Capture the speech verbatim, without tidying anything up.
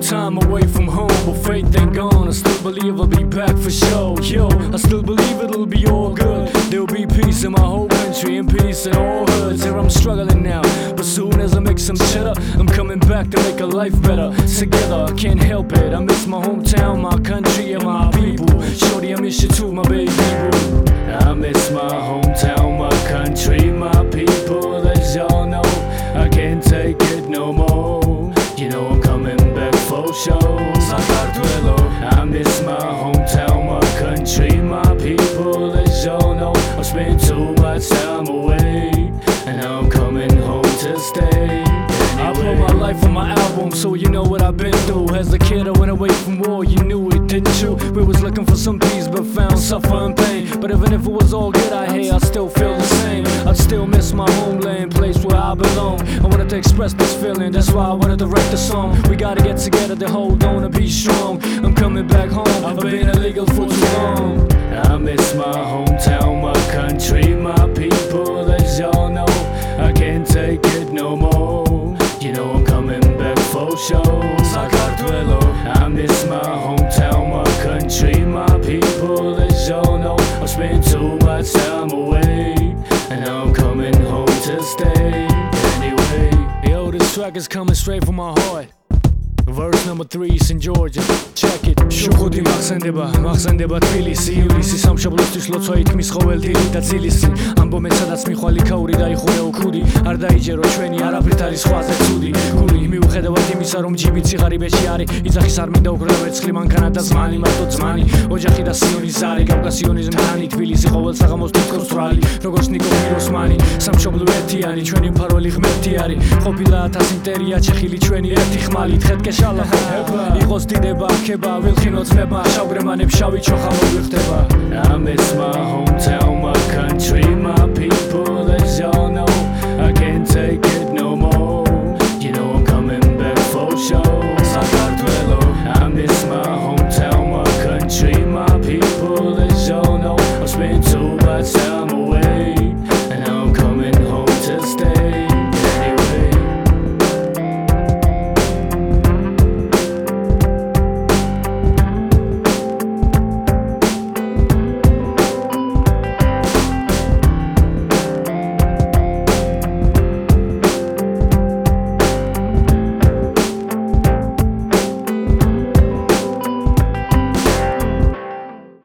time away from home, but faith ain't gone. I still believe I'll be back for sure. Yo, I still believe it'll be all good. There'll be peace in my whole country and peace in all hoods. Here I'm struggling now, but soon as I make some cheddar, I'm coming back to make a life better. Together, I can't help it. I miss my hometown, my country, and my people. Shorty, I miss you too, my baby boo. I miss my hometown, my country, my people. As y'all know, I can't take it no more. You know I'm coming back for sure. I miss my hometown, my country, my people. As y'all know, I've spent too much time away, and now I'm coming home to stay. I put my life on my album, so you know what I've been through. As a kid I went away from war, you knew it, didn't you? We was looking for some peace, but found suffer and pain. But even if it was all good out here, I still feel the same. I'd still miss my homeland, place where I belong. I wanted to express this feeling, that's why I wanted to write the song. We gotta get together to hold on and be strong. I'm coming back home, I've been illegal for too long. I miss my hometown, my country, my people. As y'all know, I can't take it no more. You know I'm coming back for sure. I miss my hometown, my country, my people. As y'all know, I've spent too much time away, and now I'm coming home to stay. Anyway, yo, this track is coming straight from my heart. Verse number three, Saint George, check it. შუხუდი მახსენდება, მახსენდება თბილისი, ივლისი სამშობლოსთვის ლოცვა ითქმის ყოველ დილით და წილისი. ამბობენ სადაც მიხვალ იქაური და იხურე უქუდი, არ დაიჯერო ჩვენი არაფრით არის სხვაზე ცუდი. გული მიუხედავად იმისა რომ ჯიბიც სიღარიბეში არის, იძახის არ მინდა უკრა ვერცხლი მანქანა და ზმანი, მარტო ზმანი, ოჯახი და სიონის ზარი, კავკასიონის მტანი, თბილისი ყოველ საღამოს თითქოს თვრალი, როგორც ნიკო პიროსმანი. სამშობლო ერთიანი, ჩვენი მფარველი ღმერთი არის, ყოფილა ათას იმპერია, ჩეხილი ჩვენი ერთი ხმალი, თხეთკე იყოს დიდება, ქება, ვილხინო ძმება, შავგრემანებს შავი ჩოხა მოგვიხდება. I miss my hometown, my country,